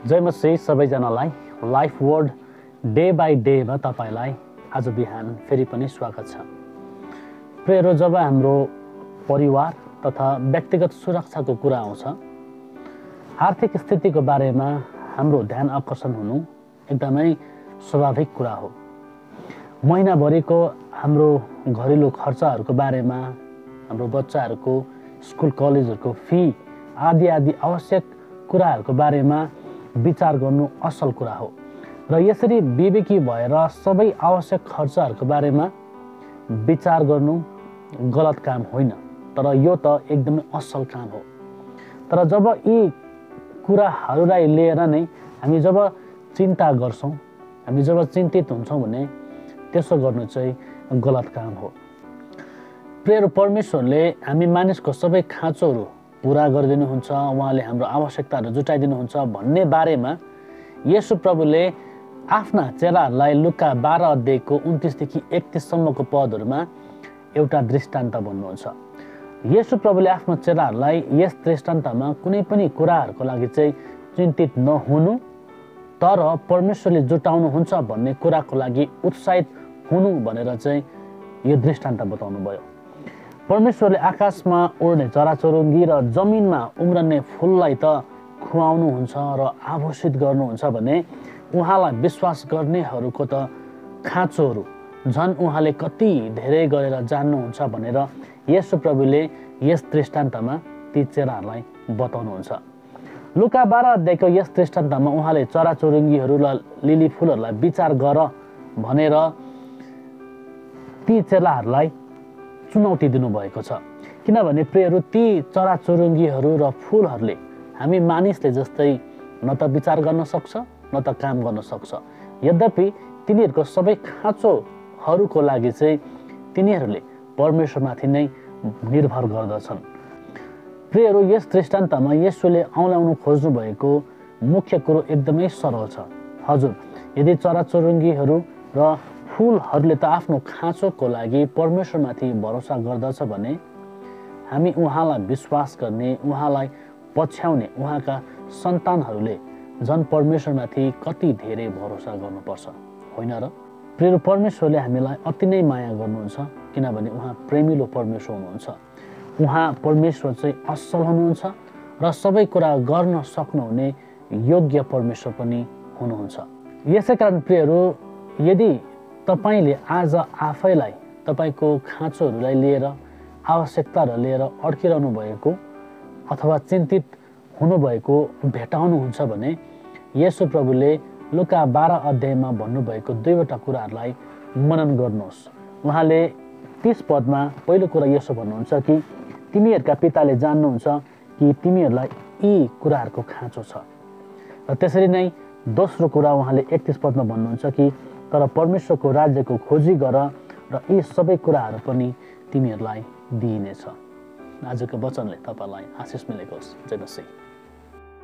जय मसीह सबैजनालाई life word day by डेमा तपाईलाई आज बिहान फेरि पनि स्वागत छ। प्रियहरू, जब हाम्रो परिवार तथा व्यक्तिगत सुरक्षाको कुरा आउँछ, आर्थिक स्थितिको बारेमा हाम्रो ध्यान आकर्षण हुनु एकदमै स्वाभाविक कुरा हो। महिनाभरिको हाम्रो घरेलु खर्चहरूको बारेमा, हाम्रो बच्चाहरूको स्कुल कलेजहरूको फी आदि आवश्यक कुराहरूको बारेमा विचार गर्नु असल कुरा हो र यसरी विवेकी भएर सबै आवश्यक खर्चहरूको बारेमा विचार गर्नु गलत काम होइन, तर यो त एकदमै असल काम हो। तर जब यी कुराहरूलाई लिएर नै हामी जब चिन्ता गर्छौँ, हामी जब चिन्तित हुन्छौँ भने त्यसो गर्नु चाहिँ गलत काम हो। प्रियहरू, परमेश्वरले हामी मानिसको सबै खाँचोहरू पुरा गरिदिनुहुन्छ, उहाँले हाम्रो आवश्यकताहरू जुटाइदिनुहुन्छ भन्ने बारेमा येशू प्रभुले आफ्ना चेलाहरूलाई लुका 12 अध्यायको 29 देखि 31 सम्मको पदहरूमा एउटा दृष्टान्त भन्नुहुन्छ। येशू प्रभुले आफ्नो चेलाहरूलाई यस दृष्टान्तमा कुनै पनि कुराहरूको लागि चाहिँ चिन्तित नहुनु, तर परमेश्वरले जुटाउनुहुन्छ भन्ने कुराको लागि उत्साहित हुनु भनेर चाहिँ यो दृष्टान्त बताउनु भयो। परमेश्वरले आकाशमा उड्ने चराचुरुङ्गी र जमिनमा उम्रने फुललाई त खुवाउनुहुन्छ र आभूषित गर्नुहुन्छ भने उहाँलाई विश्वास गर्नेहरूको त खाँचोहरू झन् उहाँले कति धेरै गरेर जान्नुहुन्छ भनेर येशू प्रभुले यस दृष्टान्तमा ती चेलाहरूलाई बताउनुहुन्छ। लुका 12 अध्यायको यस दृष्टान्तमा उहाँले चराचुरुङ्गीहरू र लिली फुलहरूलाई विचार गर भनेर ती चेलाहरूलाई चुनौती दिनुभएको छ। किनभने प्रियहरू, ती चराचुरुङ्गीहरू र फुलहरूले हामी मानिसले जस्तै न त विचार गर्न सक्छ न त काम गर्न सक्छ। यद्यपि तिनीहरूको सबै खाँचोहरूको लागि चाहिँ तिनीहरूले परमेश्वरमाथि नै निर्भर गर्दछन्। प्रियहरू, यस दृष्टान्तमा येशूले औँल्याउनु खोज्नु भएको मुख्य कुरो एकदमै सरल छ। हजुर, यदि चराचुरुङ्गीहरू र फुलहरूले त आफ्नो खाँचोको लागि परमेश्वरमाथि भरोसा गर्दछ भने हामी उहाँलाई विश्वास गर्ने, उहाँलाई पछ्याउने उहाँका सन्तानहरूले झन् परमेश्वरमाथि कति धेरै भरोसा गर्नुपर्छ, होइन र? प्रिय परमेश्वरले हामीलाई अति नै माया गर्नुहुन्छ, किनभने उहाँ प्रेमिलो परमेश्वर हुनुहुन्छ। उहाँ परमेश्वर चाहिँ असल हुनुहुन्छ र सबै कुरा गर्न सक्नुहुने योग्य परमेश्वर पनि हुनुहुन्छ। यसै कारण प्रियहरू, यदि तपाईले आज आफैलाई तपाईको खाँचोहरूलाई लिएर, आवश्यकताहरू लिएर अड्किरहनु भएको अथवा चिन्तित हुनुभएको भेटाउनुहुन्छ भने येशू प्रभुले लुका 12 अध्यायमा भन्नुभएको दुईवटा कुराहरूलाई मनन गर्नुहोस्। उहाँले 30 पदमा पहिलो कुरा यसो भन्नुहुन्छ कि तिमीहरूका पिताले जान्नुहुन्छ कि तिमीहरूलाई यी कुराहरूको खाँचो छ। र त्यसरी नै दोस्रो कुरा उहाँले 31 पदमा भन्नुहुन्छ कि तर परमेश्वरको राज्यको खोजी गर र यी सबै कुराहरू पनि तिमीहरूलाई दिइनेछ। आजको वचनले तपाईलाई आशिष मिलेको होस्। जय मसीह।